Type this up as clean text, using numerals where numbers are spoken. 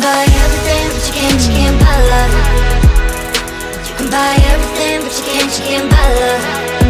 buy everything, but you can't buy love. You can buy everything, but you can't buy love.